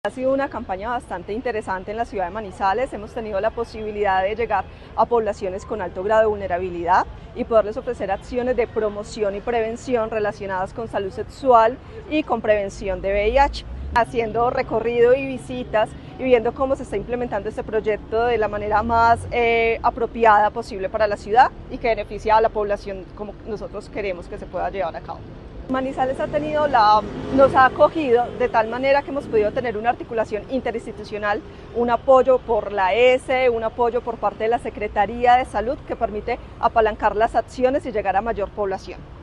Ha sido una campaña bastante interesante en la ciudad de Manizales. Hemos tenido la posibilidad de llegar a poblaciones con alto grado de vulnerabilidad y poderles ofrecer acciones de promoción y prevención relacionadas con salud sexual y con prevención de VIH. Haciendo recorrido y visitas y viendo cómo se está implementando este proyecto de la manera más apropiada posible para la ciudad y que beneficia a la población como nosotros queremos que se pueda llevar a cabo. Manizales nos ha acogido de tal manera que hemos podido tener una articulación interinstitucional, un apoyo por la ESE, un apoyo por parte de la Secretaría de Salud que permite apalancar las acciones y llegar a mayor población.